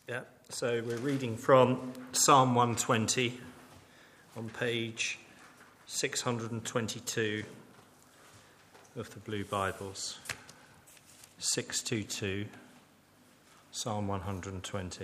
Yeah, so we're reading from Psalm 120 on page 622 of the Blue Bibles. 622, Psalm 120.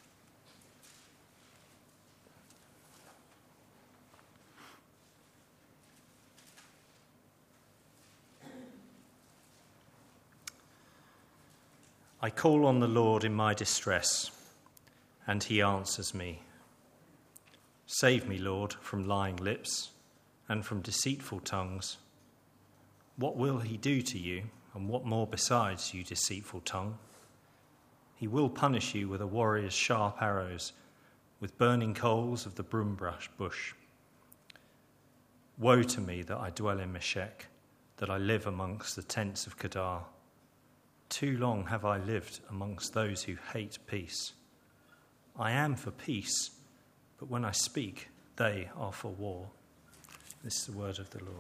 I call on the Lord in my distress, and he answers me. Save me, Lord, from lying lips and from deceitful tongues. What will he do to you, and what more besides, you deceitful tongue? He will punish you with a warrior's sharp arrows, with burning coals of the broom bush. Woe to me that I dwell in Meshech, that I live amongst the tents of Kedar. Too long have I lived amongst those who hate peace. I am for peace, but when I speak, they are for war. This is the word of the Lord.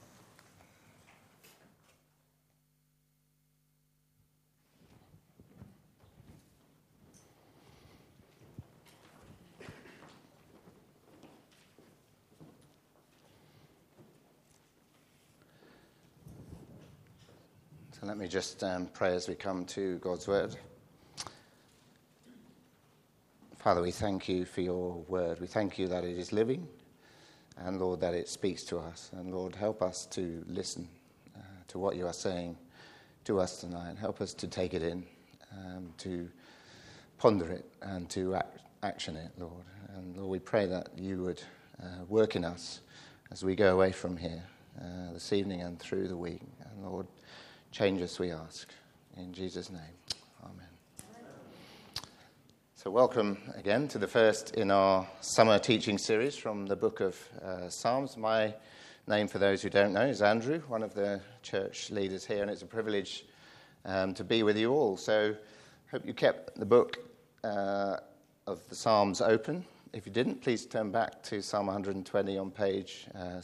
So let me just pray as we come to God's word. Father, we thank you for your word. We thank you that it is living, and Lord, that it speaks to us. And Lord, help us to listen to what you are saying to us tonight. Help us to take it in, to ponder it, and to action it, Lord. And Lord, we pray that you would work in us as we go away from here this evening and through the week. And Lord, change us, we ask. In Jesus' name, amen. So welcome again to the first in our summer teaching series from the book of Psalms. My name, for those who don't know, is Andrew, one of the church leaders here, and it's a privilege to be with you all. So I hope you kept the book of the Psalms open. If you didn't, please turn back to Psalm 120 on page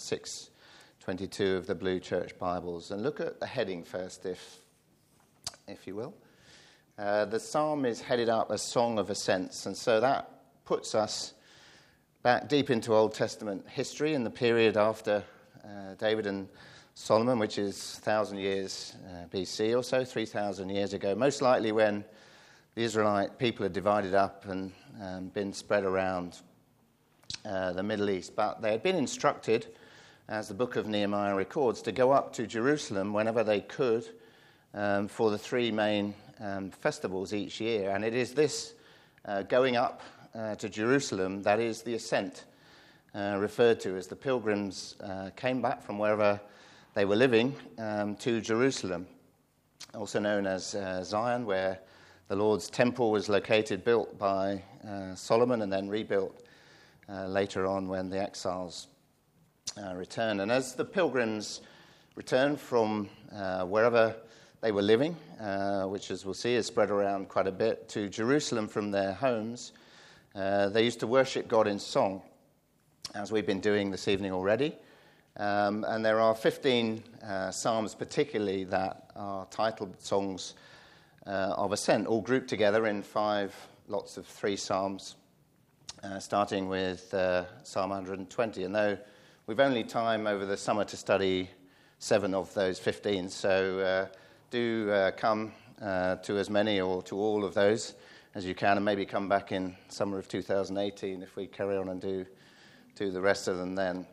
622 of the Blue Church Bibles, and look at the heading first, if you will. The psalm is headed up as Song of Ascents, and so that puts us back deep into Old Testament history in the period after David and Solomon, which is 1,000 years BC or so, 3,000 years ago, most likely when the Israelite people had divided up and been spread around the Middle East. But they had been instructed, as the book of Nehemiah records, to go up to Jerusalem whenever they could for the three main festivals each year. And it is this going up to Jerusalem that is the ascent referred to as the pilgrims came back from wherever they were living to Jerusalem, also known as Zion, where the Lord's temple was located, built by Solomon and then rebuilt later on when the exiles returned. And as the pilgrims returned from wherever they were living, which, as we'll see, is spread around quite a bit, to Jerusalem from their homes, they used to worship God in song, as we've been doing this evening already. And there are 15 psalms particularly that are titled Songs of Ascent, all grouped together in 5 lots of 3 psalms, starting with Psalm 120. And though we've only time over the summer to study 7 of those 15, so do come to as many or to all of those as you can, and maybe come back in summer of 2018 if we carry on and do the rest of them then.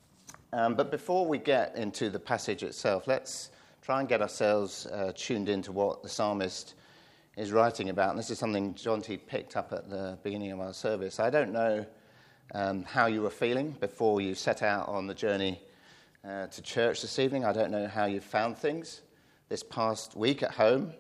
But before we get into the passage itself, let's try and get ourselves tuned into what the psalmist is writing about. And this is something John T. picked up at the beginning of our service. I don't know how you were feeling before you set out on the journey to church this evening. I don't know how you found things this past week at home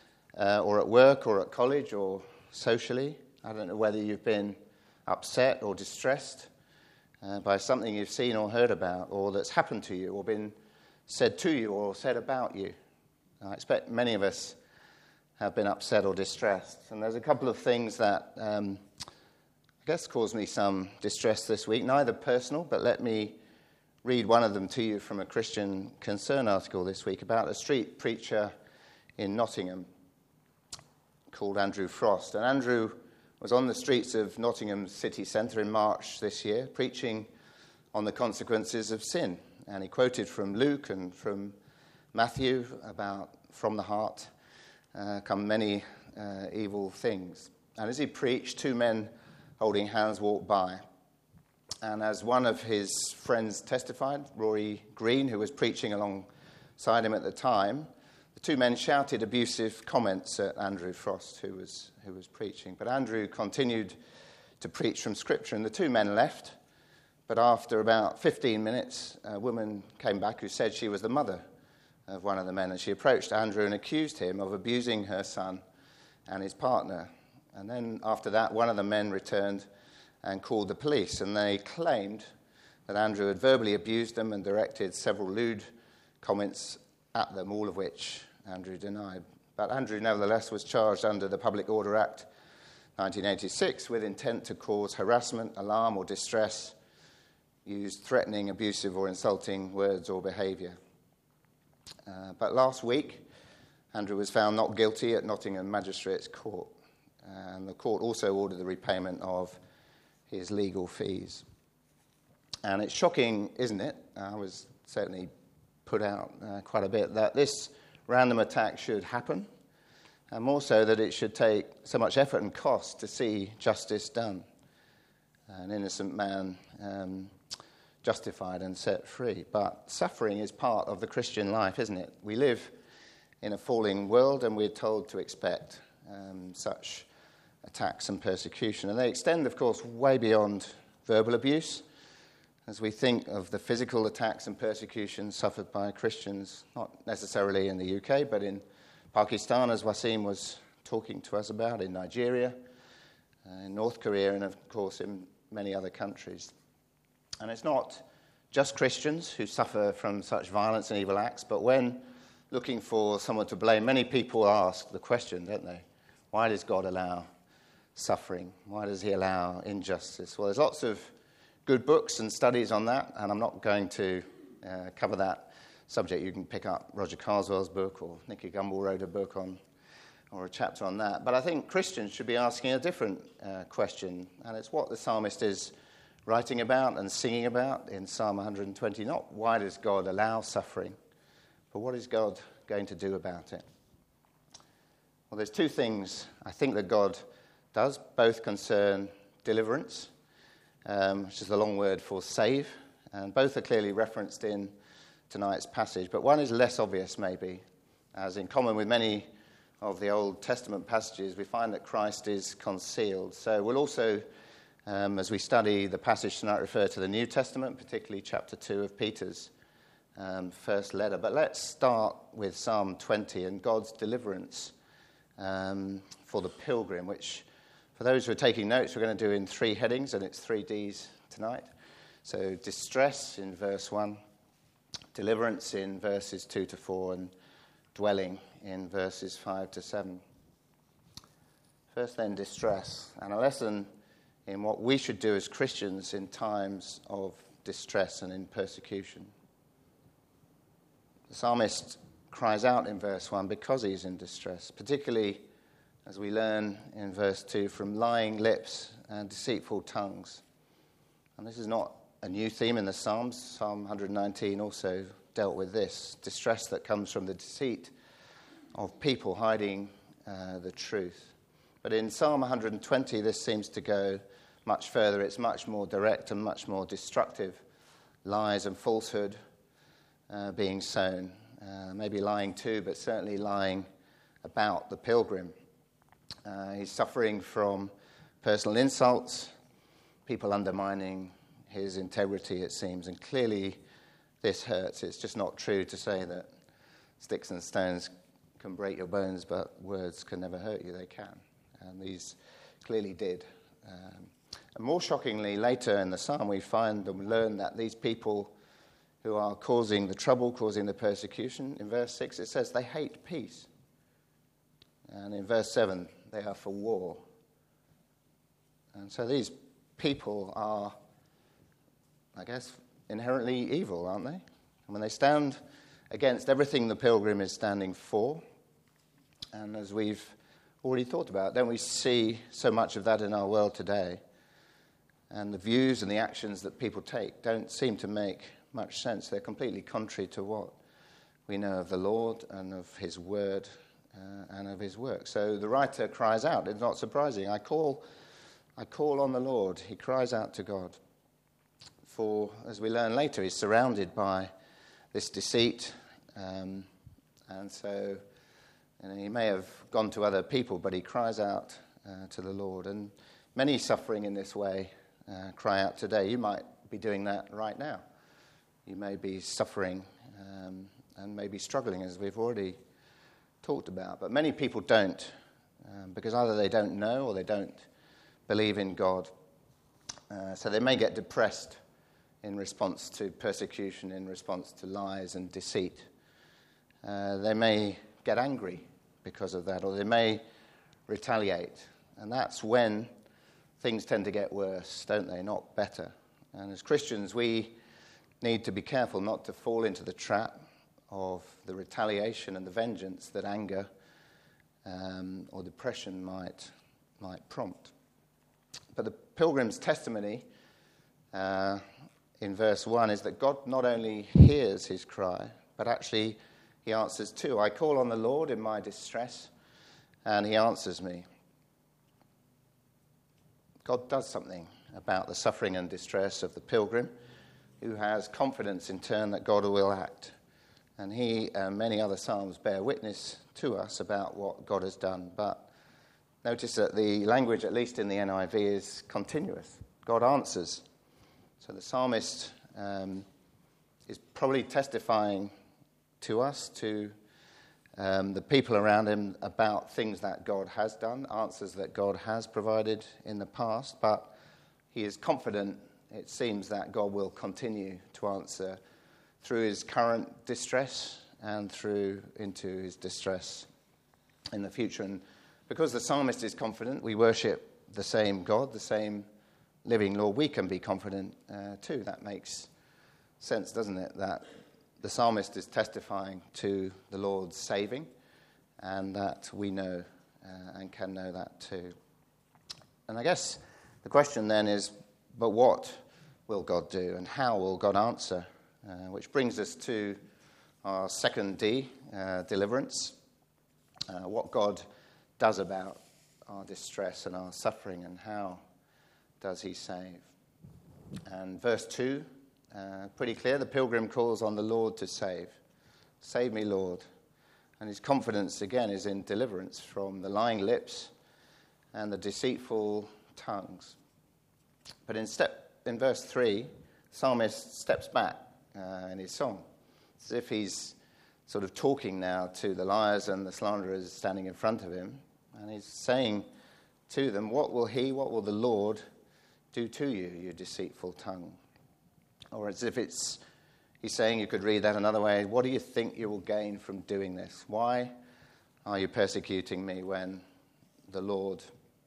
or at work or at college or socially. I don't know whether you've been upset or distressed by something you've seen or heard about, or that's happened to you or been said to you or said about you. I expect many of us have been upset or distressed. And there's a couple of things that I guess caused me some distress this week, neither personal, but let me read one of them to you from a Christian Concern article this week about a street preacher in Nottingham called Andrew Frost. And Andrew was on the streets of Nottingham city centre in March this year, preaching on the consequences of sin. And he quoted from Luke and from Matthew about from the heart come many evil things. And as he preached, two men holding hands walked by. And as one of his friends testified, Rory Green, who was preaching alongside him at the time, the two men shouted abusive comments at Andrew Frost, who was preaching. But Andrew continued to preach from Scripture, and the two men left. But after about 15 minutes, a woman came back who said she was the mother of one of the men, and she approached Andrew and accused him of abusing her son and his partner. And then after that, one of the men returned and called the police, and they claimed that Andrew had verbally abused them and directed several lewd comments at them, all of which Andrew denied. But Andrew nevertheless was charged under the Public Order Act 1986 with intent to cause harassment, alarm or distress, used threatening, abusive or insulting words or behaviour. But last week, Andrew was found not guilty at Nottingham Magistrates Court, and the court also ordered the repayment of his legal fees. And it's shocking, isn't it? I was certainly put out quite a bit that this random attack should happen, and more so that it should take so much effort and cost to see justice done. An innocent man justified and set free. But suffering is part of the Christian life, isn't it? We live in a falling world, and we're told to expect such attacks and persecution. And they extend, of course, way beyond verbal abuse, as we think of the physical attacks and persecution suffered by Christians, not necessarily in the UK, but in Pakistan, as Wasim was talking to us about, in Nigeria, in North Korea, and of course in many other countries. And it's not just Christians who suffer from such violence and evil acts, but when looking for someone to blame, many people ask the question, don't they? Why does God allow suffering? Why does he allow injustice? Well, there's lots of good books and studies on that, and I'm not going to cover that subject. You can pick up Roger Carswell's book, or Nicky Gumbel wrote a book on, or a chapter on that. But I think Christians should be asking a different question, and it's what the psalmist is writing about and singing about in Psalm 120. Not why does God allow suffering, but what is God going to do about it? Well, there's two things I think that God does. Both concern deliverance, which is the long word for save, and both are clearly referenced in tonight's passage. But one is less obvious, maybe, as in common with many of the Old Testament passages, we find that Christ is concealed. So we'll also, as we study the passage tonight, refer to the New Testament, particularly chapter 2 of Peter's first letter. But let's start with Psalm 20 and God's deliverance for the pilgrim, which, for those who are taking notes, we're going to do in three headings, and it's 3 Ds tonight. So distress in verse 1, deliverance in verses 2 to 4, and dwelling in verses 5 to 7. First then, distress, and a lesson in what we should do as Christians in times of distress and in persecution. The psalmist cries out in verse 1 because he's in distress, particularly as we learn in verse 2 from lying lips and deceitful tongues. And this is not a new theme in the Psalms. Psalm 119 also dealt with this, distress that comes from the deceit of people hiding the truth. But in Psalm 120, this seems to go much further. It's much more direct and much more destructive. Lies and falsehood being sown. Maybe lying too, but certainly lying about the pilgrim. He's suffering from personal insults, people undermining his integrity, it seems. And clearly this hurts. It's just not true to say that sticks and stones can break your bones, but words can never hurt you. They can. And these clearly did. And more shockingly, later in the psalm, we find and learn that these people who are causing the trouble, causing the persecution, in verse 6 it says they hate peace. And in verse 7, they are for war. And so these people are, I guess, inherently evil, aren't they? And when they stand against everything the pilgrim is standing for, and as we've already thought about. Don't we see so much of that in our world today? And the views and the actions that people take don't seem to make much sense. They're completely contrary to what we know of the Lord and of his word and of his work. So the writer cries out. It's not surprising. I call on the Lord. He cries out to God. For, as we learn later, he's surrounded by this deceit. And so he may have gone to other people, but he cries out to the Lord. And many suffering in this way cry out today. You might be doing that right now. You may be suffering and may be struggling, as we've already talked about. But many people don't, because either they don't know or they don't believe in God. So they may get depressed in response to persecution, in response to lies and deceit. They may get angry because of that, or they may retaliate. And that's when things tend to get worse, don't they? Not better. And as Christians, we need to be careful not to fall into the trap of the retaliation and the vengeance that anger or depression might prompt. But the pilgrim's testimony in verse 1 is that God not only hears his cry, but actually he answers too. I call on the Lord in my distress, and he answers me. God does something about the suffering and distress of the pilgrim, who has confidence in turn that God will act. And he and many other psalms bear witness to us about what God has done. But notice that the language, at least in the NIV, is continuous. God answers. So the psalmist is probably testifying to us, to the people around him, about things that God has done, answers that God has provided in the past. But he is confident, it seems, that God will continue to answer through his current distress and through into his distress in the future. And because the psalmist is confident, we worship the same God, the same living Lord. We can be confident too. That makes sense, doesn't it? That the psalmist is testifying to the Lord's saving, and that we know and can know that too. And I guess the question then is, but what will God do, and how will God answer? Which brings us to our second D, deliverance. What God does about our distress and our suffering, and how does he save? And verse 2, pretty clear. The pilgrim calls on the Lord to save. Save me, Lord. And his confidence, again, is in deliverance from the lying lips and the deceitful tongues. But in verse 3, the psalmist steps back in his song. It's as if he's sort of talking now to the liars and the slanderers standing in front of him. And he's saying to them, what will the Lord do to you, you deceitful tongue? Or as if he's saying, you could read that another way, what do you think you will gain from doing this? Why are you persecuting me when the Lord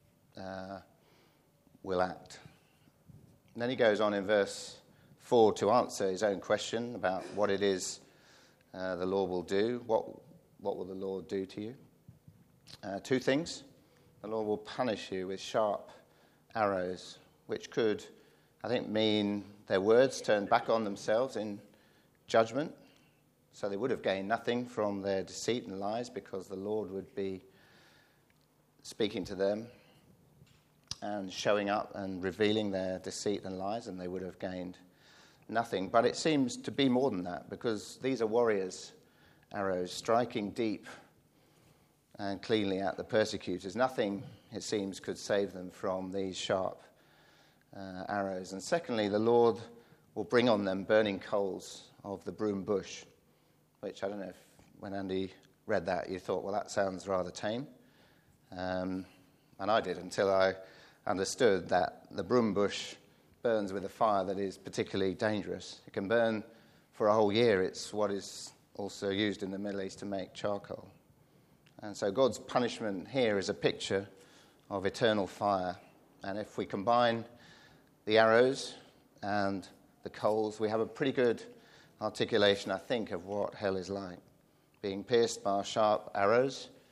will act? And then he goes on in verse 4 to answer his own question about what it is the Lord will do. What will the Lord do to you? Two things. The Lord will punish you with sharp arrows, which could, I think, mean their words turned back on themselves in judgment. So they would have gained nothing from their deceit and lies, because the Lord would be speaking to them and showing up and revealing their deceit and lies, and they would have gained nothing. But it seems to be more than that, because these are warriors' arrows striking deep and cleanly at the persecutors. Nothing, it seems, could save them from these sharp arrows. And secondly, the Lord will bring on them burning coals of the broom bush, which I don't know if when Andy read that you thought, well, that sounds rather tame. And I did, until I understood that the broom bush burns with a fire that is particularly dangerous. It can burn for a whole year. It's what is also used in the Middle East to make charcoal. And so God's punishment here is a picture of eternal fire. And if we combine the arrows and the coals, we have a pretty good articulation, I think, of what hell is like. Being pierced by sharp arrows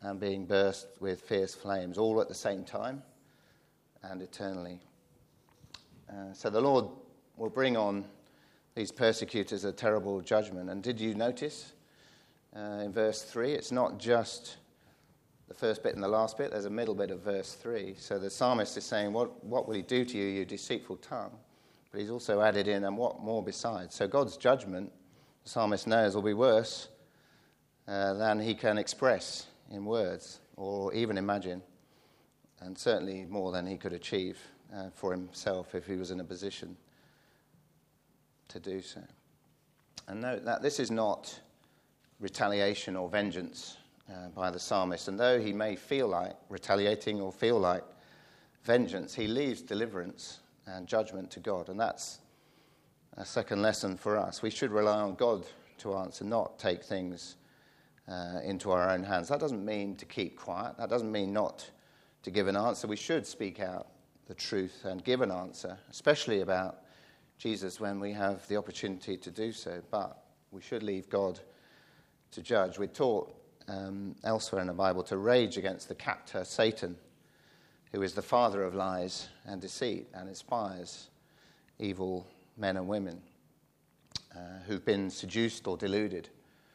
and being burst with fierce flames, all at the same time and eternally. So the Lord will bring on these persecutors a terrible judgment. And did you notice in verse 3, it's not just the first bit and the last bit, there's a middle bit of verse 3. So the psalmist is saying, what will he do to you, you deceitful tongue? But he's also added in, and what more besides? So God's judgment, the psalmist knows, will be worse than he can express in words or even imagine, and certainly more than he could achieve for himself if he was in a position to do so. And note that this is not retaliation or vengeance by the psalmist. And though he may feel like retaliating or feel like vengeance, he leaves deliverance and judgment to God. And that's a second lesson for us. We should rely on God to answer, not take things into our own hands. That doesn't mean to keep quiet. That doesn't mean not to give an answer. We should speak out the truth and give an answer, especially about Jesus when we have the opportunity to do so. But we should leave God to judge. We're taught elsewhere in the Bible to rage against the captor, Satan, who is the father of lies and deceit and inspires evil men and women who've been seduced or deluded.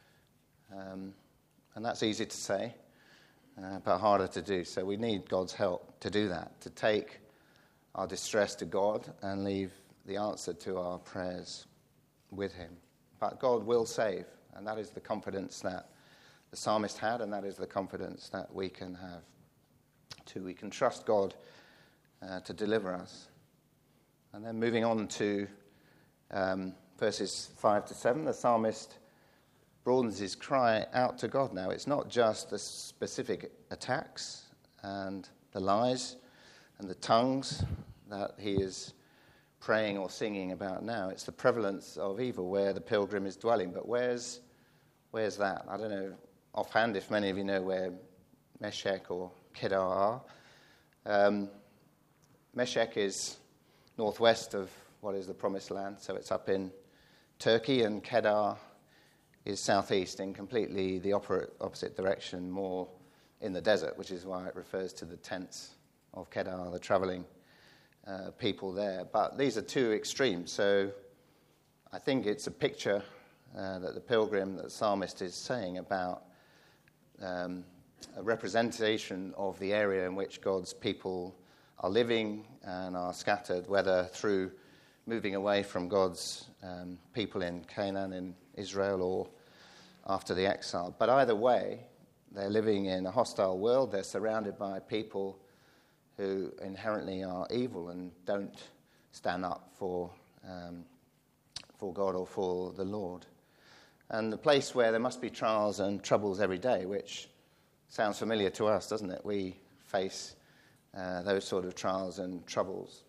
And that's easy to say, but harder to do. So we need God's help to do that, to take our distress to God and leave the answer to our prayers with him. But God will save, and that is the confidence that the psalmist had, and that is the confidence that we can have too. We can trust God to deliver us. And then moving on to verses 5 to 7, the psalmist broadens his cry out to God now. It's not just the specific attacks and the lies and the tongues that he is praying or singing about now. It's the prevalence of evil where the pilgrim is dwelling. But where's that? I don't know offhand if many of you know where Meshech or Kedar are. Meshech is northwest of what is the Promised Land, so it's up in Turkey, and Kedar is southeast in completely the opposite direction, more in the desert, which is why it refers to the tents of Kedar, the travelling people there. But these are two extremes, so I think it's a picture that the pilgrim, that the psalmist is saying about a representation of the area in which God's people are living and are scattered, whether through moving away from God's people in Canaan, in Israel, or after the exile. But either way, they're living in a hostile world. They're surrounded by people who inherently are evil and don't stand up for God or for the Lord. And the place where there must be trials and troubles every day, which sounds familiar to us, doesn't it? We face those sort of trials and troubles.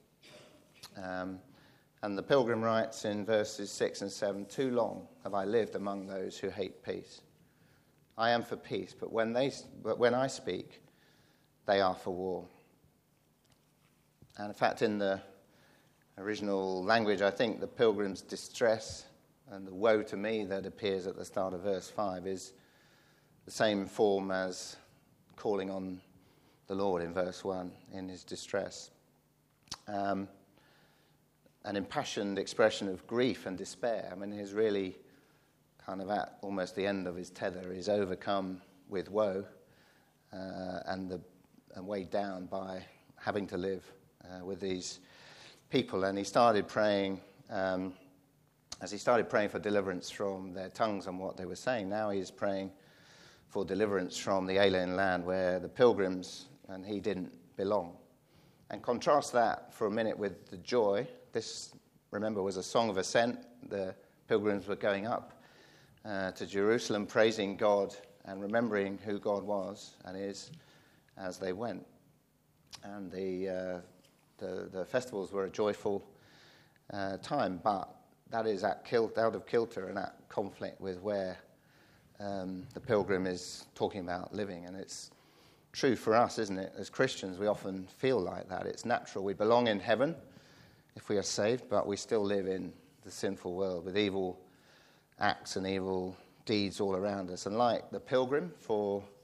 And the pilgrim writes in verses 6 and 7, "Too long have I lived among those who hate peace. I am for peace, but when I speak, they are for war." And in fact, in the original language, I think the pilgrim's distress and the woe to me that appears at the start of verse 5 is the same form as calling on the Lord in verse 1 in his distress. An impassioned expression of grief and despair. I mean, he's really kind of at almost the end of his tether. He's overcome with woe and weighed down by having to live with these people. And he started praying, as he started praying for deliverance from their tongues and what they were saying, now he's praying for deliverance from the alien land where the pilgrims and he didn't belong. And contrast that for a minute with the joy. This, remember, was a song of ascent. The pilgrims were going up to Jerusalem, praising God and remembering who God was and is as they went. And the festivals were a joyful time, but that is out of kilter and at conflict with where the pilgrim is talking about living. And it's true for us, isn't it? As Christians, we often feel like that. It's natural. We belong in heaven if we are saved, but we still live in the sinful world with evil acts and evil deeds all around us. And like the pilgrim, for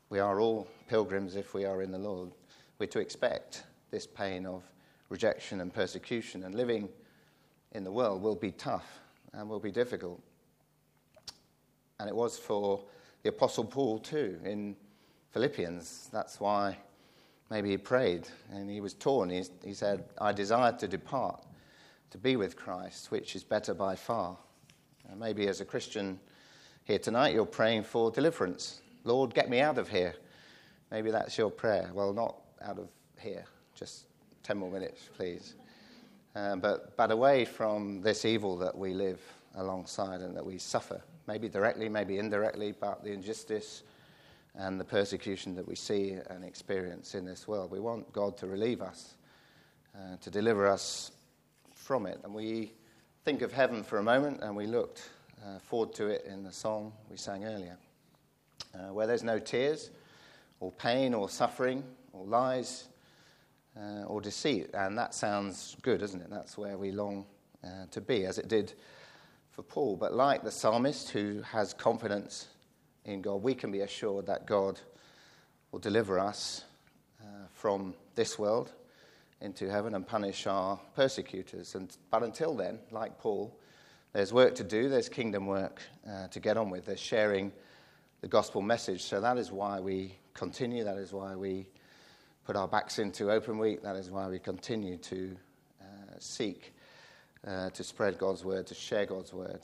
we are all pilgrims if we are in the Lord. We're to expect this pain of rejection and persecution, and living in the world will be tough and will be difficult. And it was for the Apostle Paul too in Philippians. That's why maybe he prayed and he was torn. He said, I desire to depart, to be with Christ, which is better by far. And maybe as a Christian here tonight, you're praying for deliverance. Lord, get me out of here. Maybe that's your prayer. Well, not out of here. Just 10 more minutes, please. But away from this evil that we live alongside and that we suffer. Maybe directly, maybe indirectly, but the injustice and the persecution that we see and experience in this world. We want God to relieve us, to deliver us from it. And we think of heaven for a moment, and we looked forward to it in the song we sang earlier, where there's no tears or pain or suffering or lies or deceit. And that sounds good, doesn't it? That's where we long to be, as it did for Paul. But like the psalmist who has confidence in God, we can be assured that God will deliver us from this world into heaven and punish our persecutors. But until then, like Paul, there's work to do. There's kingdom work to get on with. There's sharing the gospel message. So that is why we continue. That is why we put our backs into Open Week. That is why we continue to seek to spread God's word, to share God's word,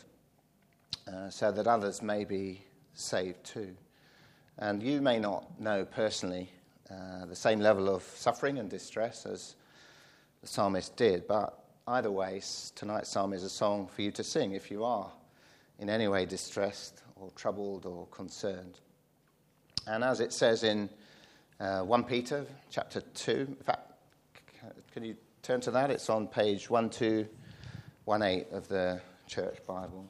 so that others may be saved too. And you may not know personally the same level of suffering and distress as the psalmist did, but either way, tonight's psalm is a song for you to sing if you are in any way distressed or troubled or concerned. And as it says in 1 Peter chapter 2, in fact, can you turn to that? It's on page 1218 of the church Bibles.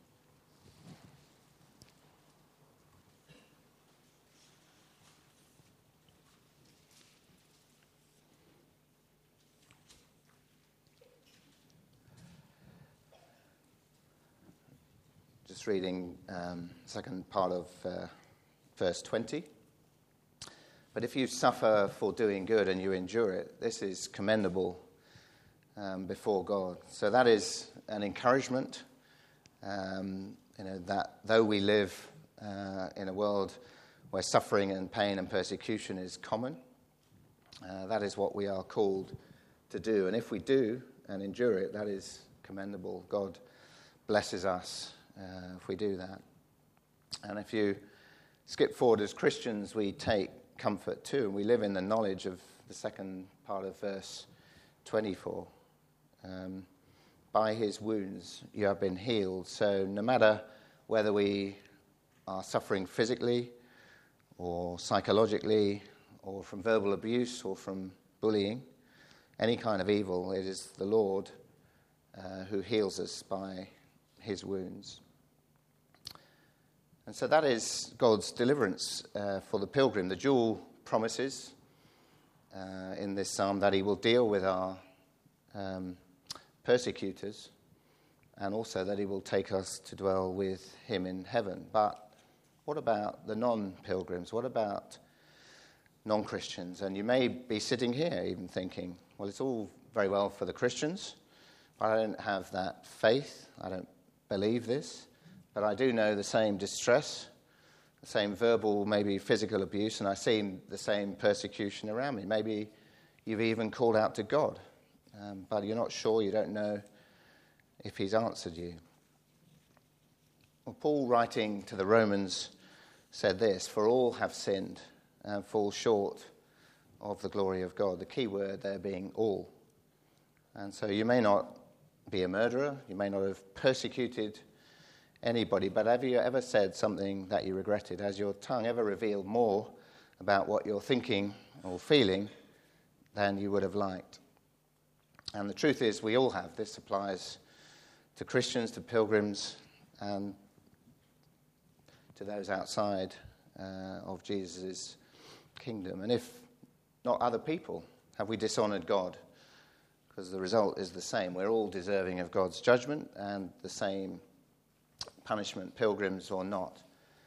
Just reading second part of verse 20. But if you suffer for doing good and you endure it, this is commendable before God. So that is an encouragement, that though we live in a world where suffering and pain and persecution is common, that is what we are called to do. And if we do and endure it, that is commendable. God blesses us if we do that. And if you skip forward as Christians, we take comfort too, and we live in the knowledge of the second part of verse 24. By his wounds you have been healed. So no matter whether we are suffering physically or psychologically or from verbal abuse or from bullying, any kind of evil, it is the Lord who heals us by his wounds. And so that is God's deliverance for the pilgrim. The dual promises in this psalm that he will deal with our persecutors, and also that he will take us to dwell with him in heaven. But what about the non-pilgrims? What about non-Christians? And you may be sitting here even thinking, well, it's all very well for the Christians, but I don't have that faith. I don't believe this. But I do know the same distress, the same verbal, maybe physical abuse, and I see the same persecution around me. Maybe you've even called out to God, but you're not sure, you don't know if he's answered you. Well, Paul, writing to the Romans, said this: for all have sinned and fall short of the glory of God. The key word there being all. And so you may not be a murderer, you may not have persecuted anybody, but have you ever said something that you regretted? Has your tongue ever revealed more about what you're thinking or feeling than you would have liked? And the truth is, we all have. This applies to Christians, to pilgrims, and to those outside of Jesus' kingdom. And if not other people, have we dishonored God? Because the result is the same. We're all deserving of God's judgment and the same punishment, pilgrims or not.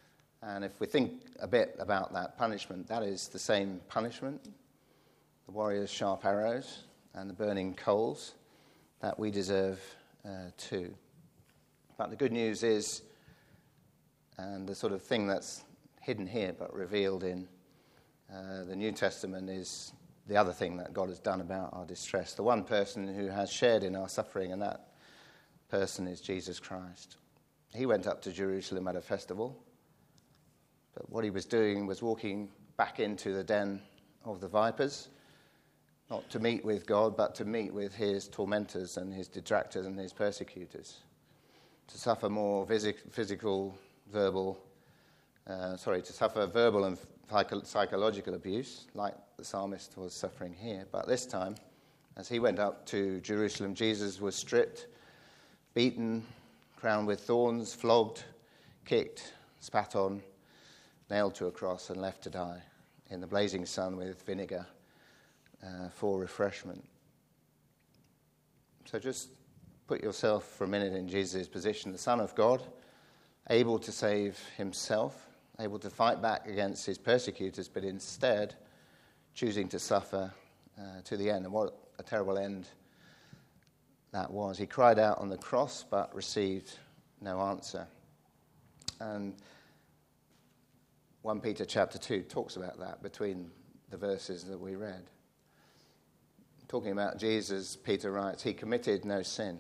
And if we think a bit about that punishment, that is the same punishment, the warrior's sharp arrows and the burning coals, that we deserve too. But the good news is, and the sort of thing that's hidden here but revealed in the New Testament, is the other thing that God has done about our distress. The one person who has shared in our suffering, and that person is Jesus Christ. He went up to Jerusalem at a festival, but what he was doing was walking back into the den of the vipers, not to meet with God, but to meet with his tormentors and his detractors and his persecutors, to suffer more verbal and psychological abuse, like the psalmist was suffering here. But this time, as he went up to Jerusalem, Jesus was stripped, beaten, crowned with thorns, flogged, kicked, spat on, nailed to a cross, and left to die in the blazing sun with vinegar for refreshment. So just put yourself for a minute in Jesus' position, the Son of God, able to save himself, able to fight back against his persecutors, but instead choosing to suffer to the end. And what a terrible end that was. He cried out on the cross, but received no answer. And 1 Peter chapter 2 talks about that between the verses that we read. Talking about Jesus, Peter writes, he committed no sin,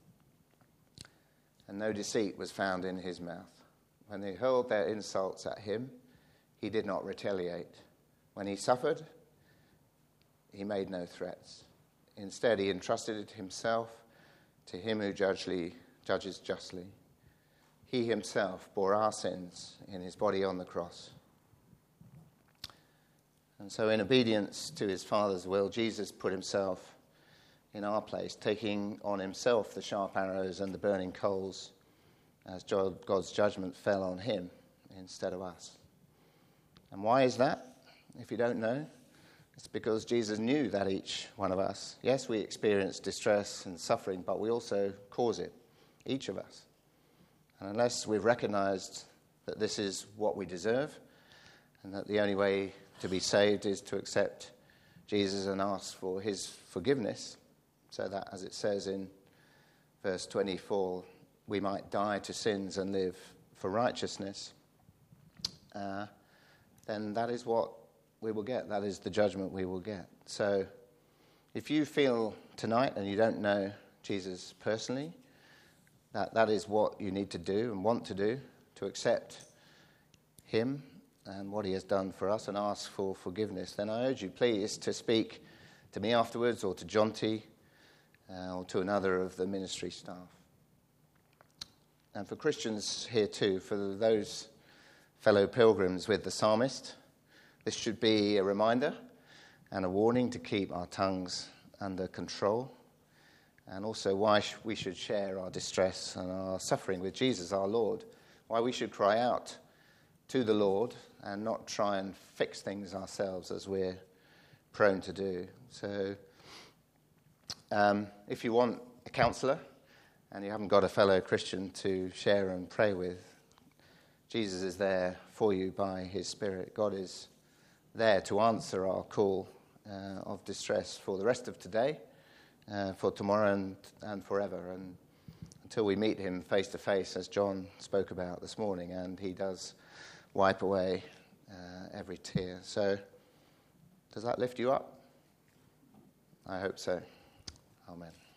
and no deceit was found in his mouth. When they hurled their insults at him, he did not retaliate. When he suffered, he made no threats. Instead, he entrusted himself to him who judges justly. He himself bore our sins in his body on the cross. And so in obedience to his Father's will, Jesus put himself in our place, taking on himself the sharp arrows and the burning coals as God's judgment fell on him instead of us. And why is that? If you don't know, it's because Jesus knew that each one of us, yes, we experience distress and suffering, but we also cause it, each of us. And unless we've recognized that this is what we deserve and that the only way to be saved is to accept Jesus and ask for his forgiveness, so that, as it says in verse 24, we might die to sins and live for righteousness, then that is what we will get. That is the judgment we will get. So if you feel tonight and you don't know Jesus personally, that is what you need to do and want to do, to accept him and what he has done for us and ask for forgiveness, then I urge you, please, to speak to me afterwards or to Jonty or to another of the ministry staff. And for Christians here too, for those fellow pilgrims with the psalmist, this should be a reminder and a warning to keep our tongues under control, and also why we should share our distress and our suffering with Jesus, our Lord, why we should cry out to the Lord and not try and fix things ourselves as we're prone to do. So if you want a counsellor and you haven't got a fellow Christian to share and pray with, Jesus is there for you by his Spirit. God is there to answer our call of distress for the rest of today, for tomorrow and forever, and until we meet him face to face, as John spoke about this morning, and he does wipe away every tear. So does that lift you up? I hope so. Amen.